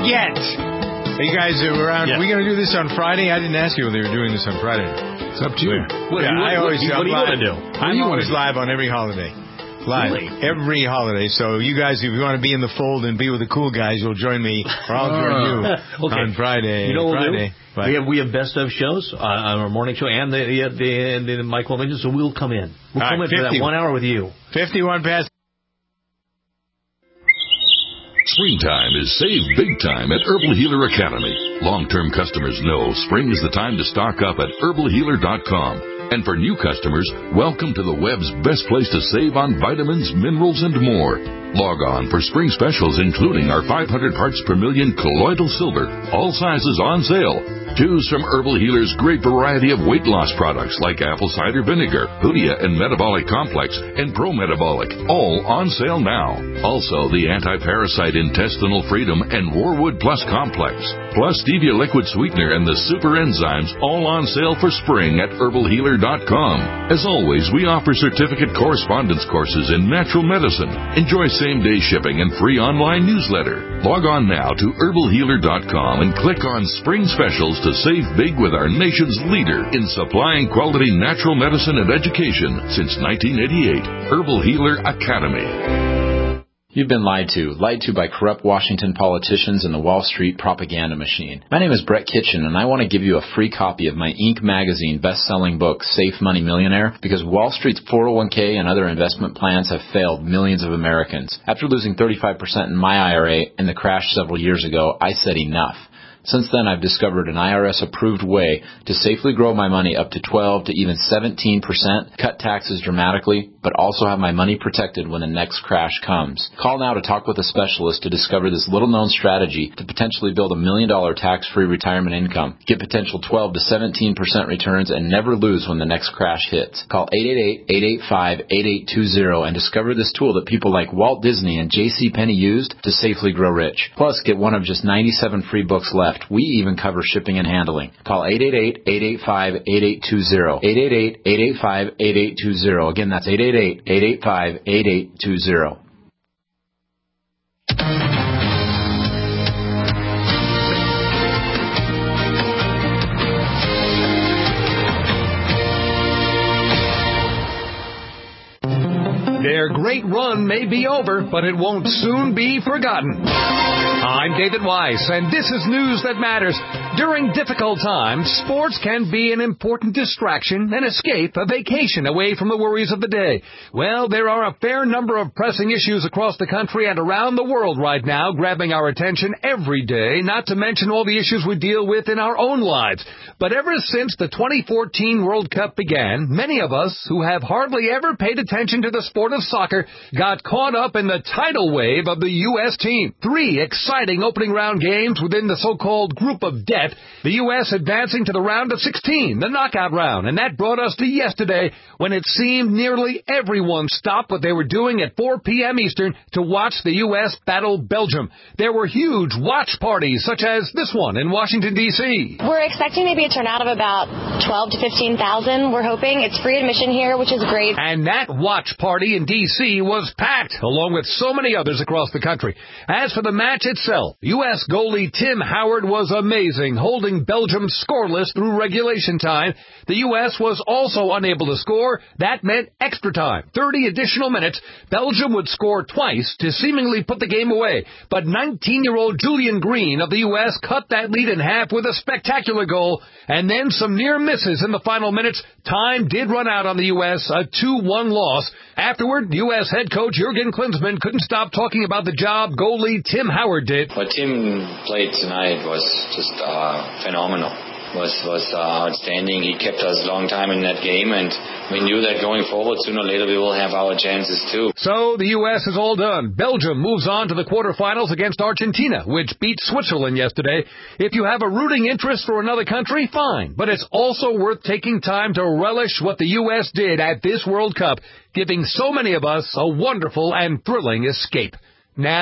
yet. Hey, you guys, are around, yeah. Are we going to do this on Friday? I didn't ask you whether they were doing this on Friday. It's up to you. What, yeah, what, I always, what, what do you want to do? I'm always live on every holiday. Live. Really? Every holiday. So you guys, if you want to be in the fold and be with the cool guys, you'll join me, or I'll join you okay. on Friday. You know what Friday. We'll do? We have we have best of shows uh, on our morning show and the the, the, the Michael mentioned, so we'll come in. We'll All come right, in for that one hour with you. fifty-one past. Springtime is save big time at Herbal Healer Academy. Long-term customers know spring is the time to stock up at herbal healer dot com. And for new customers, welcome to the web's best place to save on vitamins, minerals, and more. Log on for spring specials, including our five hundred parts per million colloidal silver, all sizes on sale. Choose from Herbal Healer's great variety of weight loss products like apple cider vinegar, Hoodia and Metabolic Complex, and Pro Metabolic, all on sale now. Also, the anti-parasite intestinal freedom and Warwood Plus Complex, plus stevia liquid sweetener and the super enzymes, all on sale for spring at herbal healer dot com. As always, we offer certificate correspondence courses in natural medicine. Enjoy same-day shipping and free online newsletter. Log on now to herbal healer dot com and click on Spring Specials to save big with our nation's leader in supplying quality natural medicine and education since nineteen eighty-eight. Herbal Healer Academy. You've been lied to, lied to by corrupt Washington politicians and the Wall Street propaganda machine. My name is Brett Kitchen, and I want to give you a free copy of my Inc magazine best-selling book, Safe Money Millionaire, because Wall Street's four oh one k and other investment plans have failed millions of Americans. After losing thirty-five percent in my I R A in the crash several years ago, I said enough. Since then, I've discovered an I R S-approved way to safely grow my money up to twelve to even seventeen percent, cut taxes dramatically, but also have my money protected when the next crash comes. Call now to talk with a specialist to discover this little-known strategy to potentially build a million-dollar tax-free retirement income. Get potential twelve to seventeen percent returns and never lose when the next crash hits. Call eight eight eight, eight eight five, eight eight two zero and discover this tool that people like Walt Disney and J C Penney used to safely grow rich. Plus, get one of just ninety-seven free books left. We even cover shipping and handling. Call eight eight eight, eight eight five, eight eight two zero. eight eight eight, eight eight five, eight eight two zero. Again, that's eight eight eight, eight eight five, eight eight two zero. Their great run may be over, but it won't soon be forgotten. I'm David Weiss, and this is News That Matters. During difficult times, sports can be an important distraction, an escape, a vacation away from the worries of the day. Well, there are a fair number of pressing issues across the country and around the world right now grabbing our attention every day, not to mention all the issues we deal with in our own lives. But ever since the twenty fourteen World Cup began, many of us who have hardly ever paid attention to the sport of soccer got caught up in the tidal wave of the U S team. Three exciting opening round games within the so-called group of death, the U S advancing to the round of sixteen, the knockout round, and that brought us to yesterday when it seemed nearly everyone stopped what they were doing at four p.m. Eastern to watch the U S battle Belgium. There were huge watch parties such as this one in Washington, D C We're expecting maybe a turnout of about twelve to fifteen thousand. We're hoping. It's free admission here, which is great. And that watch party in D C was packed, along with so many others across the country. As for the match itself, U S goalie Tim Howard was amazing, holding Belgium scoreless through regulation time. The U S was also unable to score. That meant extra time, thirty additional minutes. Belgium would score twice to seemingly put the game away. But nineteen-year-old Julian Green of the U S cut that lead in half with a spectacular goal, and then some near misses in the final minutes. Time did run out on the U S, a two one loss. Afterward, U S head coach Jurgen Klinsmann couldn't stop talking about the job goalie Tim Howard did. What Tim played tonight was just uh, phenomenal. Was was uh, outstanding. He kept us a long time in that game, and we knew that going forward, sooner or later, we will have our chances too. So the U S is all done. Belgium moves on to the quarterfinals against Argentina, which beat Switzerland yesterday. If you have a rooting interest for another country, fine. But it's also worth taking time to relish what the U S did at this World Cup, giving so many of us a wonderful and thrilling escape. Now,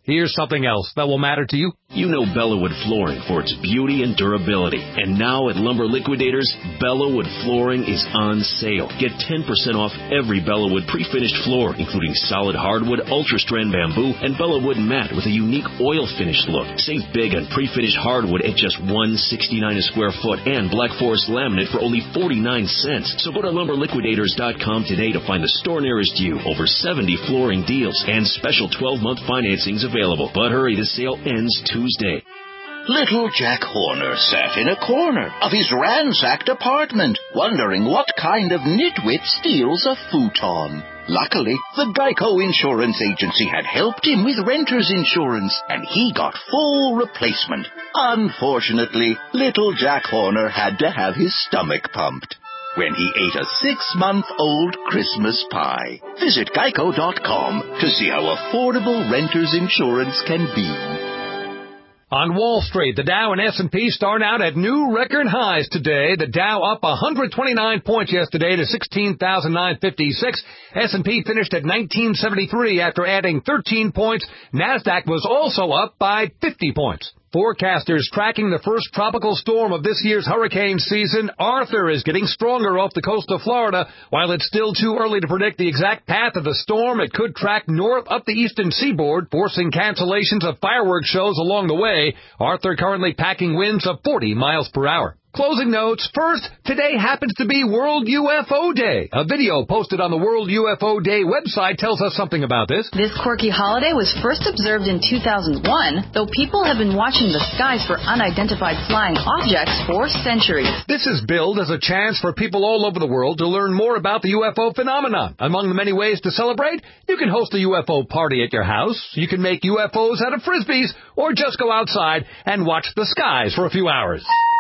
Here's something else that will matter to you. You know Bellawood Flooring for its beauty and durability. And now at Lumber Liquidators, Bellawood Flooring is on sale. Get ten percent off every Bellawood pre-finished floor, including solid hardwood, ultra-strand bamboo, and Bellawood matte with a unique oil finish look. Save big on pre-finished hardwood at just one hundred sixty-nine dollars a square foot and Black Forest laminate for only forty-nine cents. So go to lumber liquidators dot com today to find the store nearest you. Over seventy flooring deals and special twelve-month financings available. But hurry, the sale ends Tuesday. Little Jack Horner sat in a corner of his ransacked apartment, wondering what kind of nitwit steals a futon. Luckily, the Geico Insurance Agency had helped him with renter's insurance, and he got full replacement. Unfortunately, little Jack Horner had to have his stomach pumped when he ate a six-month-old Christmas pie. Visit geico dot com to see how affordable renter's insurance can be. On Wall Street, the Dow and S and P start out at new record highs today. The Dow up one hundred twenty-nine points yesterday to sixteen thousand nine hundred fifty-six. S and P finished at nineteen seventy-three after adding thirteen points. NASDAQ was also up by fifty points. Forecasters tracking the first tropical storm of this year's hurricane season, Arthur, is getting stronger off the coast of Florida. While it's still too early to predict the exact path of the storm, it could track north up the eastern seaboard, forcing cancellations of fireworks shows along the way. Arthur currently packing winds of forty miles per hour. Closing notes. First, today happens to be World U F O Day. A video posted on the World U F O Day website tells us something about this. This quirky holiday was first observed in two thousand one, though people have been watching the skies for unidentified flying objects for centuries. This is billed as a chance for people all over the world to learn more about the U F O phenomenon. Among the many ways to celebrate, you can host a U F O party at your house, you can make U F Os out of frisbees, or just go outside and watch the skies for a few hours.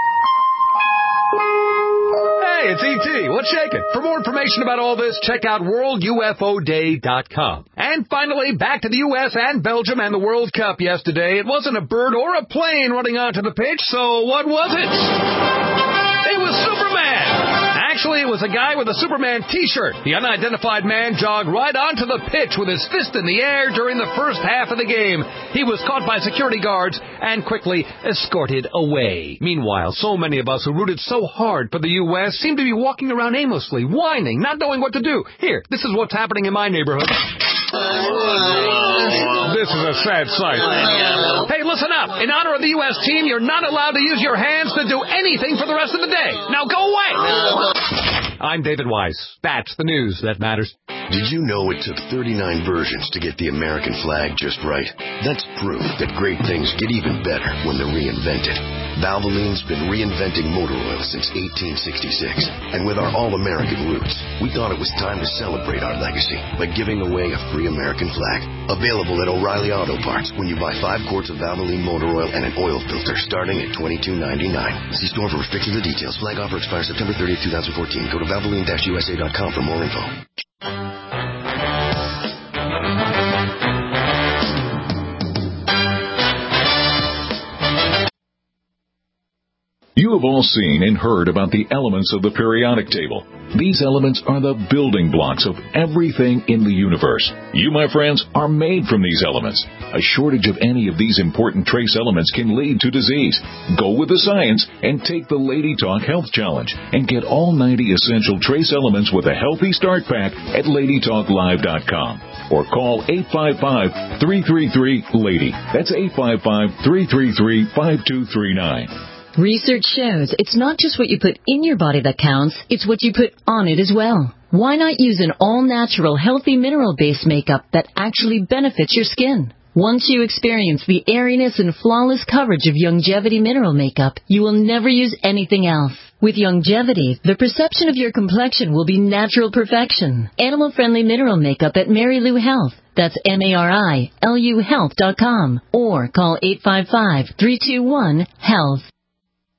Hey, it's E T. What's shaking? For more information about all this, check out world U F O day dot com. And finally, back to the U S and Belgium and the World Cup yesterday. It wasn't a bird or a plane running onto the pitch, so what was it? It was Superman! Actually, it was a guy with a Superman t-shirt. The unidentified man jogged right onto the pitch with his fist in the air during the first half of the game. He was caught by security guards and quickly escorted away. Meanwhile, so many of us who rooted so hard for the U S seem to be walking around aimlessly, whining, not knowing what to do. Here, this is what's happening in my neighborhood. This is a sad sight. Hey, listen up. In honor of the U S team, you're not allowed to use your hands to do anything for the rest of the day. Now go away! I'm David Weiss. That's the news that matters. Did you know it took thirty-nine versions to get the American flag just right? That's proof that great things get even better when they're reinvented. Valvoline's been reinventing motor oil since eighteen sixty-six. And with our all-American roots, we thought it was time to celebrate our legacy by giving away a free American flag. Available at O'Reilly Auto Parts when you buy five quarts of Valvoline motor oil and an oil filter starting at twenty-two ninety-nine. See store for restrictions and details. Flag offer expires September thirtieth, twenty fourteen. Go to valvoline dash U S A dot com for more info. You have all seen and heard about the elements of the periodic table. These elements are the building blocks of everything in the universe. You, my friends, are made from these elements. A shortage of any of these important trace elements can lead to disease. Go with the science and take the Lady Talk Health Challenge and get all ninety essential trace elements with a healthy start pack at lady talk live dot com or call eight five five, three three three, LADY. That's eight five five, three three three, five two three nine. Research shows it's not just what you put in your body that counts, it's what you put on it as well. Why not use an all-natural, healthy mineral-based makeup that actually benefits your skin? Once you experience the airiness and flawless coverage of Longevity mineral makeup, you will never use anything else. With Longevity, the perception of your complexion will be natural perfection. Animal-friendly mineral makeup at Mary Lou Health. That's M A R I L U health dot com. Or call eight five five, three two one, HEALTH.